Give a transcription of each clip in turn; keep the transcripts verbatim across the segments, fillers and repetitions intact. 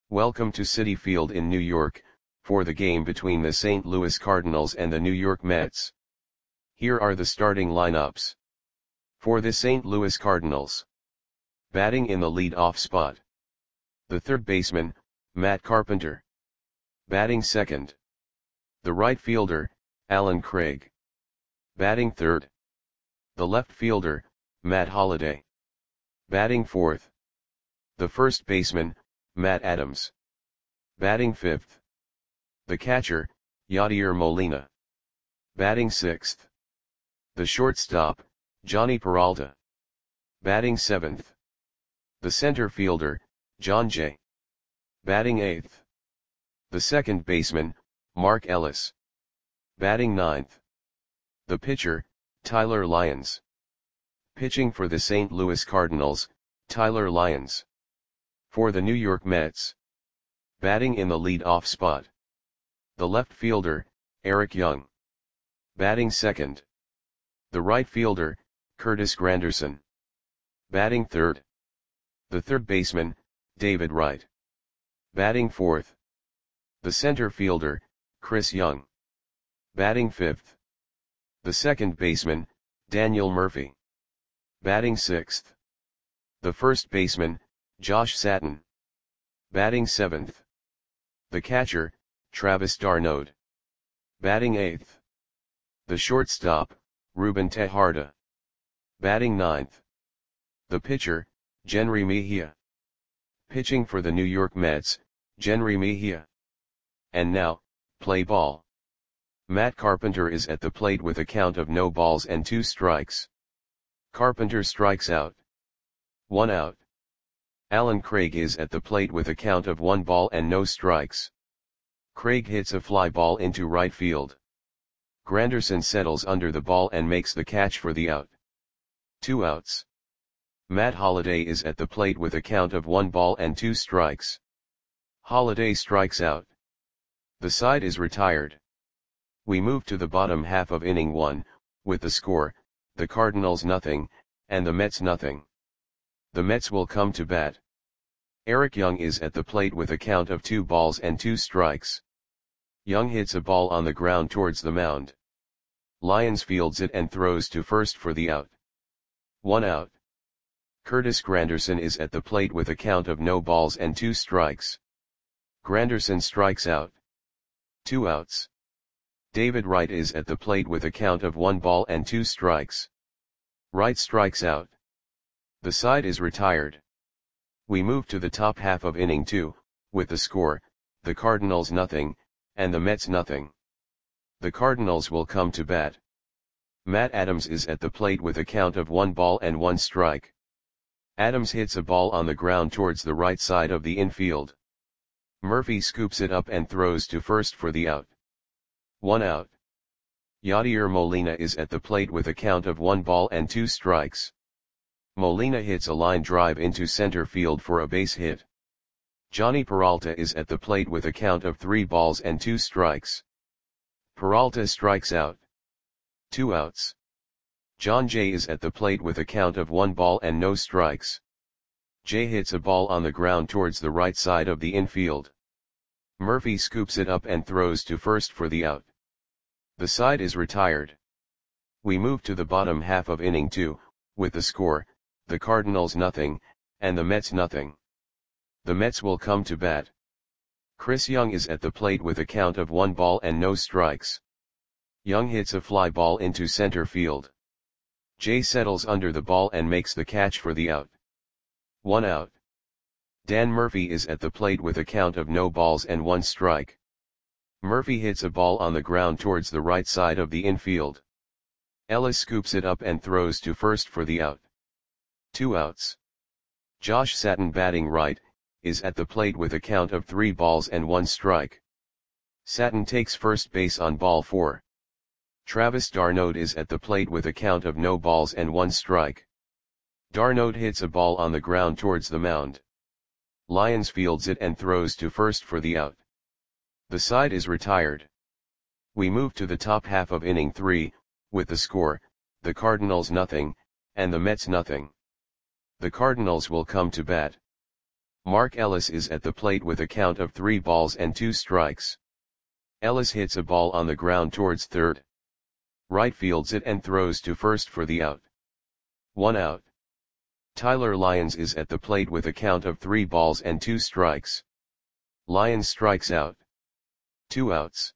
Welcome to Citi Field in New York, for the game between the Saint Louis Cardinals and the New York Mets. Here are the starting lineups. For the Saint Louis Cardinals. Batting in the lead-off spot. The third baseman, Matt Carpenter. Batting second. The right fielder, Allen Craig. Batting third. The left fielder, Matt Holliday. Batting fourth. The first baseman, Matt Adams. Batting fifth. The catcher, Yadier Molina. Batting sixth. The shortstop, Jhonny Peralta. Batting seventh. The center fielder, Jon Jay. Batting eighth. The second baseman, Mark Ellis. Batting ninth. The pitcher, Tyler Lyons. Pitching for the Saint Louis Cardinals, Tyler Lyons. For the New York Mets. Batting in the lead-off spot. The left fielder, Eric Young. Batting second. The right fielder, Curtis Granderson. Batting third. The third baseman, David Wright. Batting fourth. The center fielder, Chris Young. Batting fifth. The second baseman, Daniel Murphy. Batting sixth. The first baseman, Josh Satin. Batting seventh. The catcher, Travis d'Arnaud. Batting eighth. The shortstop, Ruben Tejada. Batting ninth. The pitcher, Jenrry Mejia. Pitching for the New York Mets, Jenrry Mejia. And now, play ball. Matt Carpenter is at the plate with a count of no balls and two strikes. Carpenter strikes out. One out. Allen Craig is at the plate with a count of one ball and no strikes. Craig hits a fly ball into right field. Granderson settles under the ball and makes the catch for the out. Two outs. Matt Holliday is at the plate with a count of one ball and two strikes. Holliday strikes out. The side is retired. We move to the bottom half of inning one, with the score, the Cardinals nothing, and the Mets nothing. The Mets will come to bat. Eric Young is at the plate with a count of two balls and two strikes. Young hits a ball on the ground towards the mound. Lyons fields it and throws to first for the out. One out. Curtis Granderson is at the plate with a count of no balls and two strikes. Granderson strikes out. Two outs. David Wright is at the plate with a count of one ball and two strikes. Wright strikes out. The side is retired. We move to the top half of inning two, with the score, the Cardinals nothing, and the Mets nothing. The Cardinals will come to bat. Matt Adams is at the plate with a count of one ball and one strike. Adams hits a ball on the ground towards the right side of the infield. Murphy scoops it up and throws to first for the out. One out. Yadier Molina is at the plate with a count of one ball and two strikes. Molina hits a line drive into center field for a base hit. Jhonny Peralta is at the plate with a count of three balls and two strikes. Peralta strikes out. Two outs. Jon Jay is at the plate with a count of one ball and no strikes. Jay hits a ball on the ground towards the right side of the infield. Murphy scoops it up and throws to first for the out. The side is retired. We move to the bottom half of inning two, with the score, the Cardinals nothing, and the Mets nothing. The Mets will come to bat. Chris Young is at the plate with a count of one ball and no strikes. Young hits a fly ball into center field. Jay settles under the ball and makes the catch for the out. One out. Dan Murphy is at the plate with a count of no balls and one strike. Murphy hits a ball on the ground towards the right side of the infield. Ellis scoops it up and throws to first for the out. Two outs. Josh Satin batting right, is at the plate with a count of three balls and one strike. Satin takes first base on ball four. Travis d'Arnaud is at the plate with a count of no balls and one strike. d'Arnaud hits a ball on the ground towards the mound. Lyons fields it and throws to first for the out. The side is retired. We move to the top half of inning three, with the score, the Cardinals nothing, and the Mets nothing. The Cardinals will come to bat. Mark Ellis is at the plate with a count of three balls and two strikes. Ellis hits a ball on the ground towards third. Right fields it and throws to first for the out. One out. Tyler Lyons is at the plate with a count of three balls and two strikes. Lyons strikes out. Two outs.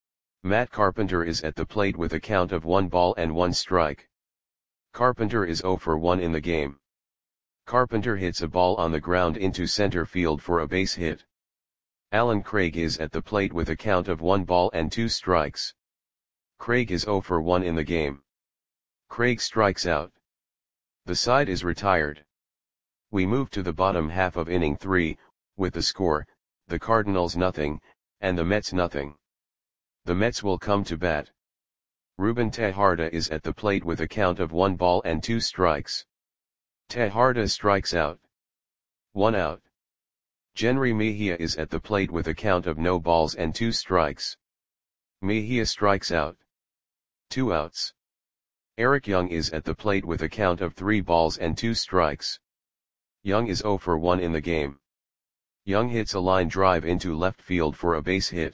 Matt Carpenter is at the plate with a count of one ball and one strike. Carpenter is zero for one in the game. Carpenter hits a ball on the ground into center field for a base hit. Alan Craig is at the plate with a count of one ball and two strikes. Craig is zero for one in the game. Craig strikes out. The side is retired. We move to the bottom half of inning three, with the score, the Cardinals nothing, and the Mets nothing. The Mets will come to bat. Ruben Tejada is at the plate with a count of one ball and two strikes. Tejada strikes out. One out. Jenry Mejia is at the plate with a count of no balls and two strikes. Mejia strikes out. Two outs. Eric Young is at the plate with a count of three balls and two strikes. Young is zero for one in the game. Young hits a line drive into left field for a base hit.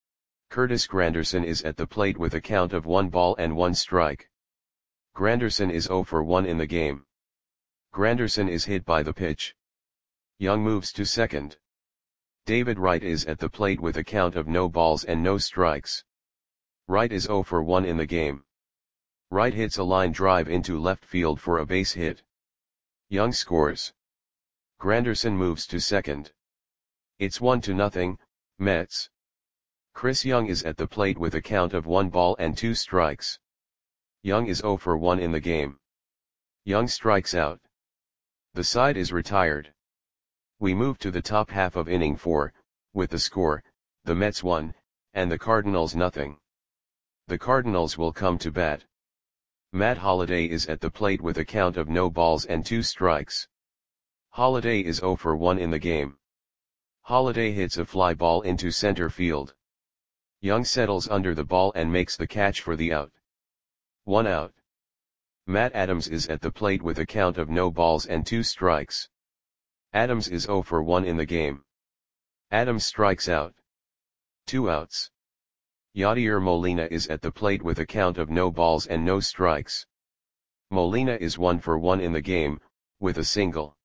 Curtis Granderson is at the plate with a count of one ball and one strike. Granderson is zero for one in the game. Granderson is hit by the pitch. Young moves to second. David Wright is at the plate with a count of no balls and no strikes. Wright is zero for one in the game. Wright hits a line drive into left field for a base hit. Young scores. Granderson moves to second. It's one to nothing, Mets. Chris Young is at the plate with a count of one ball and two strikes. Young is zero for one in the game. Young strikes out. The side is retired. We move to the top half of inning four, with the score, the Mets one, and the Cardinals nothing. The Cardinals will come to bat. Matt Holliday is at the plate with a count of no balls and two strikes. Holliday is zero for one in the game. Holliday hits a fly ball into center field. Young settles under the ball and makes the catch for the out. One out. Matt Adams is at the plate with a count of no balls and two strikes. Adams is zero for one in the game. Adams strikes out. Two outs. Yadier Molina is at the plate with a count of no balls and no strikes. Molina is one for one in the game, with a single.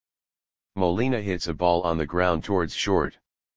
Molina hits a ball on the ground towards short.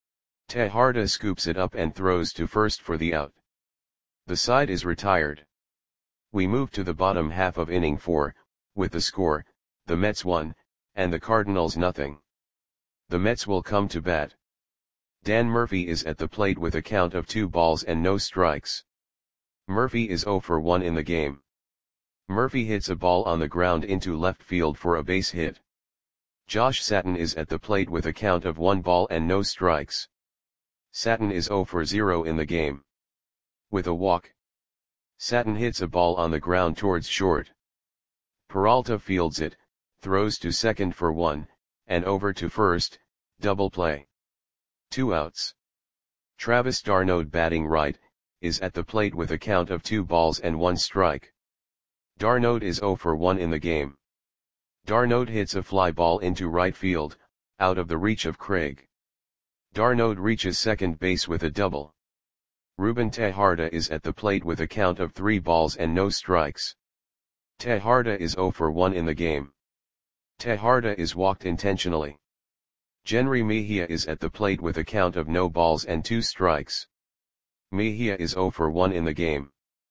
Tejada scoops it up and throws to first for the out. The side is retired. We move to the bottom half of inning four, with the score, the Mets one, and the Cardinals nothing. The Mets will come to bat. Dan Murphy is at the plate with a count of two balls and no strikes. Murphy is zero for one in the game. Murphy hits a ball on the ground into left field for a base hit. Josh Satin is at the plate with a count of one ball and no strikes. Satin is zero for zero in the game. With a walk. Satin hits a ball on the ground towards short. Peralta fields it, throws to second for one, and over to first, double play. Two outs. Travis d'Arnaud batting right, is at the plate with a count of two balls and one strike. d'Arnaud is zero for one in the game. d'Arnaud hits a fly ball into right field, out of the reach of Craig. d'Arnaud reaches second base with a double. Ruben Tejada is at the plate with a count of three balls and no strikes. Tejada is zero for one in the game. Tejada is walked intentionally. Jenry Mejia is at the plate with a count of no balls and two strikes. Mejia is zero for one in the game.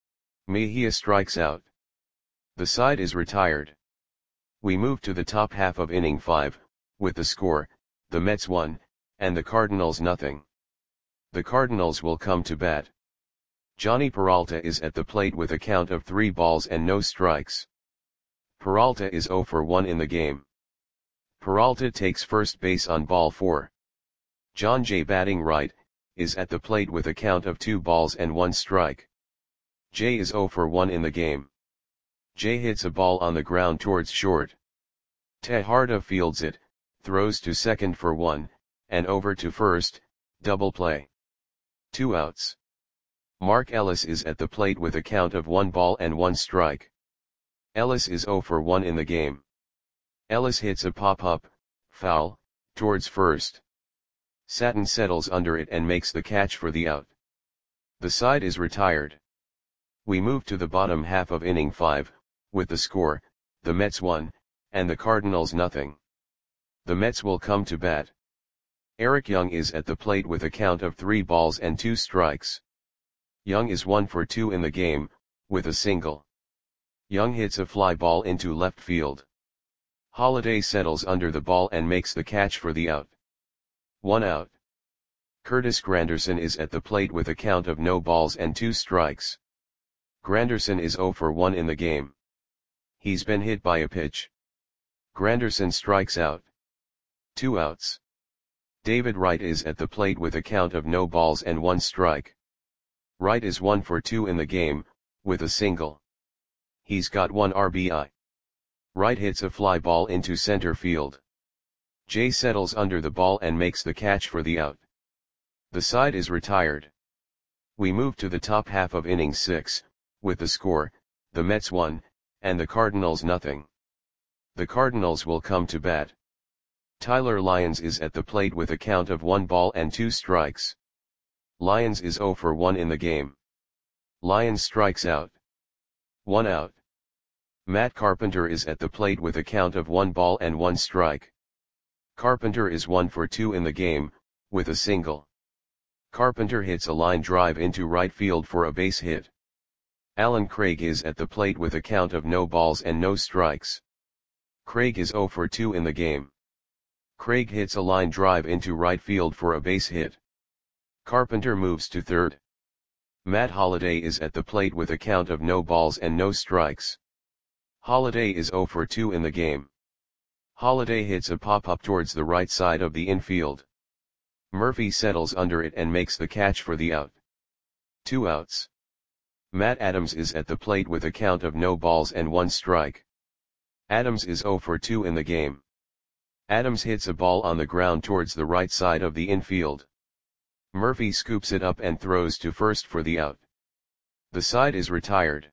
Mejia strikes out. The side is retired. We move to the top half of inning five, with the score, the Mets one, and the Cardinals nothing. The Cardinals will come to bat. Johnny Peralta is at the plate with a count of three balls and no strikes. Peralta is zero for one in the game. Peralta takes first base on ball four. John Jay batting right, is at the plate with a count of two balls and one strike. Jay is zero for one in the game. Jay hits a ball on the ground towards short. Tejada fields it, throws to second for one, and over to first, double play. Two outs. Mark Ellis is at the plate with a count of one ball and one strike. Ellis is zero for one in the game. Ellis hits a pop-up, foul, Towards first. Satin settles under it and makes the catch for the out. The side is retired. We move to the bottom half of inning five, with the score, the Mets one, and the Cardinals nothing. The Mets will come to bat. Eric Young is at the plate with a count of three balls and two strikes. Young is one for two in the game, with a single. Young hits a fly ball into left field. Holliday settles under the ball and makes the catch for the out. One out. Curtis Granderson is at the plate with a count of no balls and two strikes. Granderson is zero for one in the game. He's been hit by a pitch. Granderson strikes out. Two outs. David Wright is at the plate with a count of no balls and one strike. Wright is one for two in the game, with a single. He's got one R B I. Wright hits a fly ball into center field. Jay settles under the ball and makes the catch for the out. The side is retired. We move to the top half of inning six, with the score, the Mets one, and the Cardinals nothing. The Cardinals will come to bat. Tyler Lyons is at the plate with a count of one ball and two strikes. Lyons is zero for one in the game. Lyons strikes out. One out. Matt Carpenter is at the plate with a count of one ball and one strike. Carpenter is one for two in the game, with a single. Carpenter hits a line drive into right field for a base hit. Alan Craig is at the plate with a count of no balls and no strikes. Craig is zero for two in the game. Craig hits a line drive into right field for a base hit. Carpenter moves to third. Matt Holliday is at the plate with a count of no balls and no strikes. Holliday is zero for two in the game. Holliday hits a pop-up towards the right side of the infield. Murphy settles under it and makes the catch for the out. Two outs. Matt Adams is at the plate with a count of no balls and one strike. Adams is zero for two in the game. Adams hits a ball on the ground towards the right side of the infield. Murphy scoops it up and throws to first for the out. The side is retired.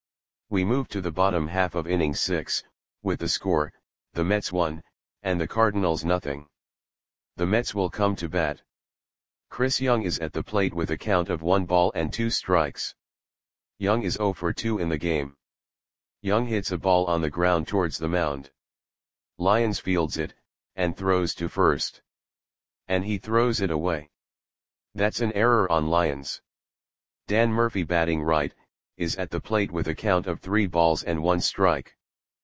We move to the bottom half of inning six, with the score, the Mets one, and the Cardinals nothing. The Mets will come to bat. Chris Young is at the plate with a count of one ball and two strikes. Young is zero for two in the game. Young hits a ball on the ground towards the mound. Lyons fields it, and throws to first. And he throws it away. That's an error on Lyons. Dan Murphy, batting right, is at the plate with a count of three balls and one strike.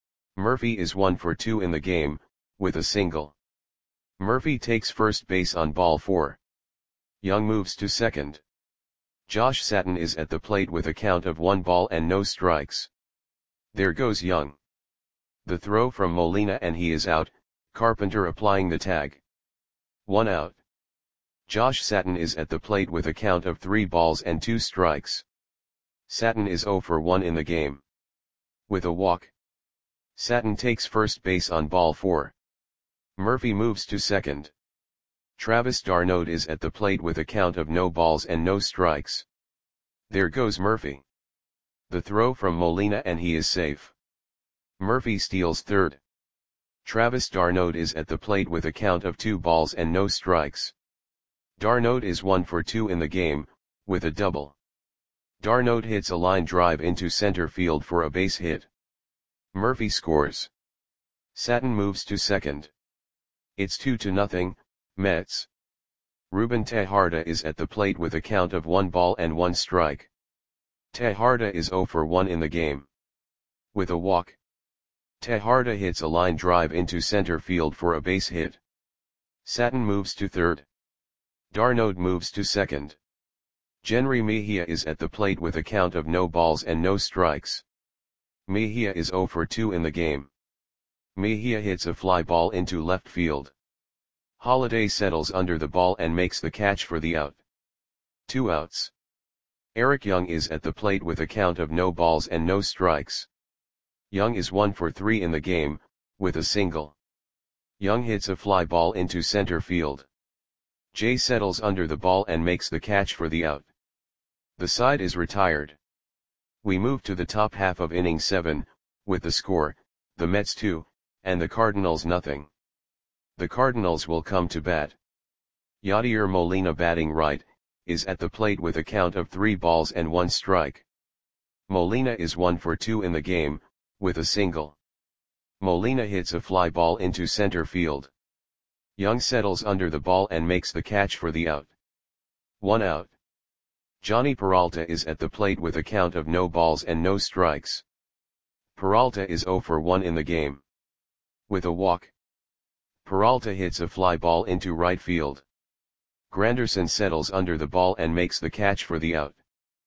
Murphy is one for two in the game, with a single. Murphy takes first base on ball four. Young moves to second. Josh Satin is at the plate with a count of one ball and no strikes. There goes Young. The throw from Molina and he is out, Carpenter applying the tag. One out. Josh Satin is at the plate with a count of three balls and two strikes. Satin is zero for one in the game. With a walk. Satin takes first base on ball four. Murphy moves to second. Travis d'Arnaud is at the plate with a count of no balls and no strikes. There goes Murphy. The throw from Molina and he is safe. Murphy steals third. Travis d'Arnaud is at the plate with a count of two balls and no strikes. d'Arnaud is one for two in the game, with a double. d'Arnaud hits a line drive into center field for a base hit. Murphy scores. Satin moves to second. It's two to nothing, Mets. Ruben Tejada is at the plate with a count of one ball and one strike. Tejada is zero for one in the game. With a walk. Tejada hits a line drive into center field for a base hit. Satin moves to third. d'Arnaud moves to second. Jenry Mejia is at the plate with a count of no balls and no strikes. Mejia is zero for two in the game. Mejia hits a fly ball into left field. Holliday settles under the ball and makes the catch for the out. Two outs. Eric Young is at the plate with a count of no balls and no strikes. Young is one for three in the game, with a single. Young hits a fly ball into center field. Jay settles under the ball and makes the catch for the out. The side is retired. We move to the top half of inning seven, with the score, the Mets two, and the Cardinals nothing. The Cardinals will come to bat. Yadier Molina, batting right, is at the plate with a count of three balls and one strike. Molina is one for two in the game, with a single. Molina hits a fly ball into center field. Young settles under the ball and makes the catch for the out. One out. Johnny Peralta is at the plate with a count of no balls and no strikes. Peralta is zero for one in the game. With a walk, Peralta hits a fly ball into right field. Granderson settles under the ball and makes the catch for the out.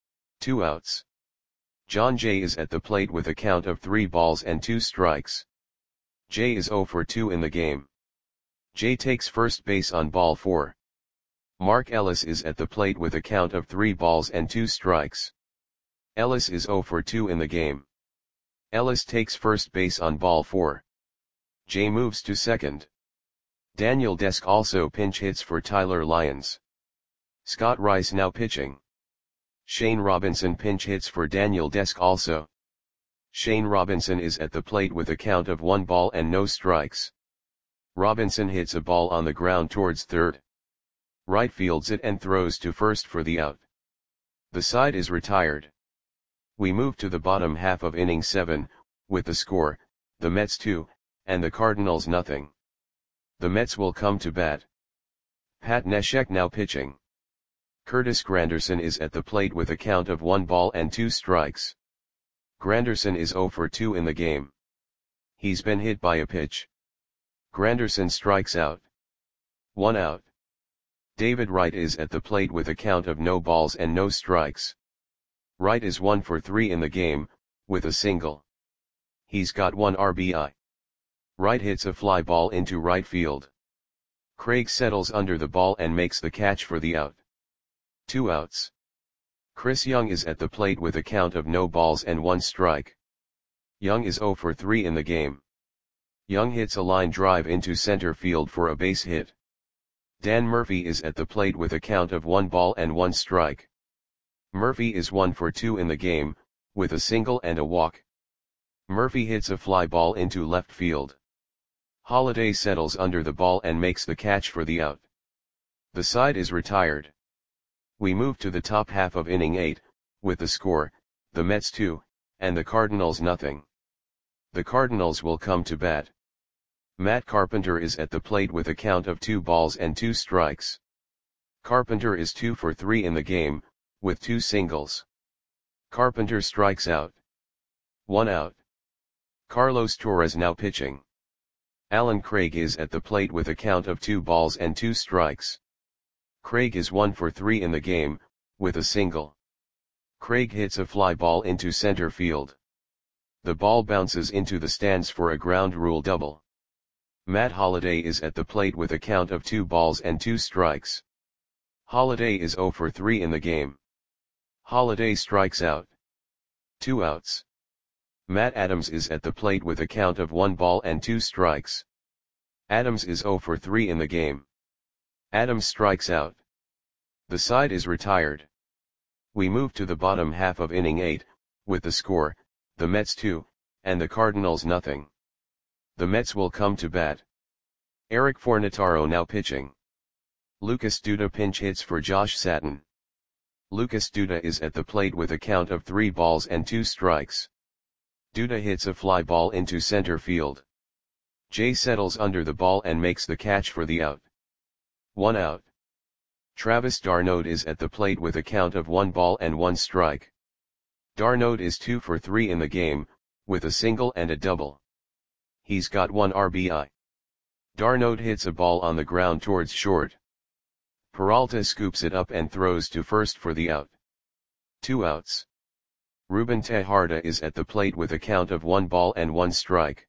Two outs. John Jay is at the plate with a count of three balls and two strikes. Jay is zero for two in the game. Jay takes first base on ball four. Mark Ellis is at the plate with a count of three balls and two strikes. Ellis is zero for two in the game. Ellis takes first base on ball four. Jay moves to second. Daniel Desk also pinch hits for Tyler Lyons. Scott Rice now pitching. Shane Robinson pinch hits for Daniel Desk also. Shane Robinson is at the plate with a count of one ball and no strikes. Robinson hits a ball on the ground towards third. Right fields it and throws to first for the out. The side is retired. We move to the bottom half of inning seven, with the score, the Mets two, and the Cardinals nothing. The Mets will come to bat. Pat Neshek now pitching. Curtis Granderson is at the plate with a count of one ball and two strikes. Granderson is zero for two in the game. He's been hit by a pitch. Granderson strikes out. One out. David Wright is at the plate with a count of no balls and no strikes. Wright is one for three in the game, with a single. He's got one R B I. Wright hits a fly ball into right field. Craig settles under the ball and makes the catch for the out. Two outs. Chris Young is at the plate with a count of no balls and one strike. Young is zero for three in the game. Young hits a line drive into center field for a base hit. Dan Murphy is at the plate with a count of one ball and one strike. Murphy is one for two in the game, with a single and a walk. Murphy hits a fly ball into left field. Holiday settles under the ball and makes the catch for the out. The side is retired. We move to the top half of inning eight, with the score, the Mets two, and the Cardinals nothing. The Cardinals will come to bat. Matt Carpenter is at the plate with a count of two balls and two strikes. Carpenter is two for three in the game, with two singles. Carpenter strikes out. One out. Carlos Torres now pitching. Alan Craig is at the plate with a count of two balls and two strikes. Craig is one for three in the game, with a single. Craig hits a fly ball into center field. The ball bounces into the stands for a ground rule double. Matt Holliday is at the plate with a count of two balls and two strikes. Holliday is zero for three in the game. Holliday strikes out. Two outs. Matt Adams is at the plate with a count of one ball and two strikes. Adams is zero for three in the game. Adams strikes out. The side is retired. We move to the bottom half of inning eight, with the score, the Mets two, and the Cardinals nothing. The Mets will come to bat. Eric Fornataro now pitching. Lucas Duda pinch hits for Josh Satin. Lucas Duda is at the plate with a count of three balls and two strikes. Duda hits a fly ball into center field. Jay settles under the ball and makes the catch for the out. One out. Travis d'Arnaud is at the plate with a count of one ball and one strike. d'Arnaud is two for three in the game, with a single and a double. He's got one R B I. d'Arnaud hits a ball on the ground towards short. Peralta scoops it up and throws to first for the out. Two outs. Ruben Tejada is at the plate with a count of one ball and one strike.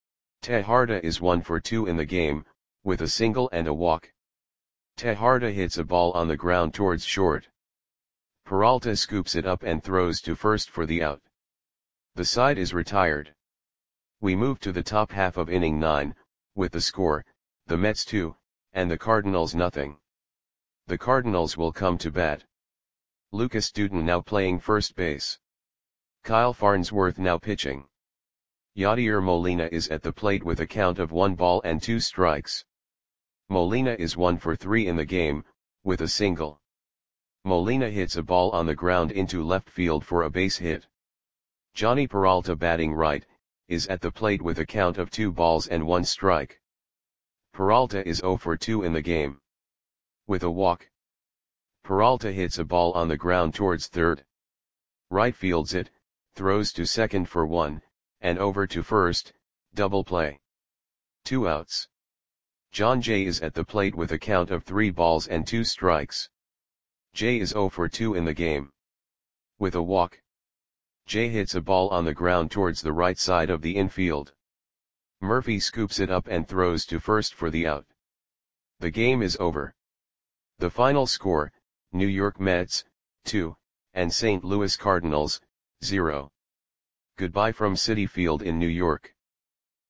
Tejada is one for two in the game, with a single and a walk. Tejada hits a ball on the ground towards short. Peralta scoops it up and throws to first for the out. The side is retired. We move to the top half of inning nine, with the score, the Mets two, and the Cardinals nothing. The Cardinals will come to bat. Lucas Dutton now playing first base. Kyle Farnsworth now pitching. Yadier Molina is at the plate with a count of one ball and two strikes. Molina is one for three in the game, with a single. Molina hits a ball on the ground into left field for a base hit. Johnny Peralta, batting right, is at the plate with a count of two balls and one strike. Peralta is zero for two in the game. With a walk. Peralta hits a ball on the ground towards third. Right fields it, throws to second for one, and over to first, double play. Two outs. John Jay is at the plate with a count of three balls and two strikes. Jay is zero for two in the game. With a walk. Jay hits a ball on the ground towards the right side of the infield. Murphy scoops it up and throws to first for the out. The game is over. The final score, New York Mets, two, and Saint Louis Cardinals, zero. Goodbye from Citi Field in New York.